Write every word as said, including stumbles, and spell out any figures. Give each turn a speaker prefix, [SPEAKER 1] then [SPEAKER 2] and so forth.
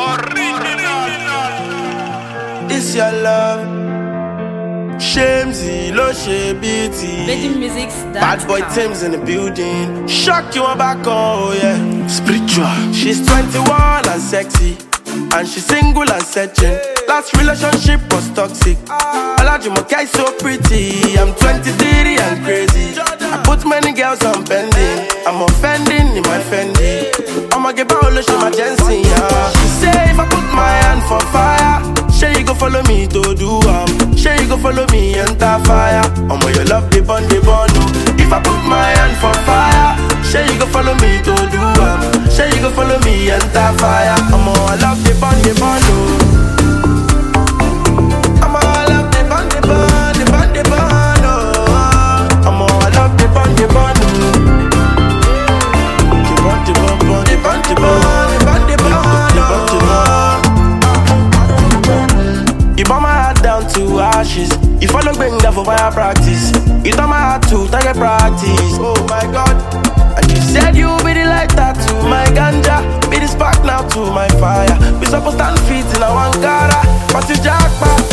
[SPEAKER 1] It's your love. Shamesy, lo she beauty. Bad boy Tim's in the building. Shock you on back, oh yeah. Spiritual. She's twenty-one and sexy, and she's single and searching. Last relationship was toxic. Olajumoke is so pretty. I'm twenty-three and crazy. I put many girls on pending. I'm offending in my Fendi. I'ma get Paolo, she my Jensen, yeah. She say if I put my hand for fire, say you go follow me to do am. Say you go follow me enter fire. I'ma your love the bond, the bond. If I put my hand for fire, say you go follow me to do am. Say you go follow me enter fire. I'ma I love the bond, the bond. I'ma I love the bond, the bond, the bond, the bond. I'ma I love the bond, the bond. The bond, the bond, the bond, the bond, the bond, the bond, the bond. You burn my heart down to ashes. You follow Benga for fire practice. You turn my heart to target practice. Oh my God. And you said you be the lighter to my ganja, be the spark now to my fire. We supposed to stand feet in a one cara, but you jackpot.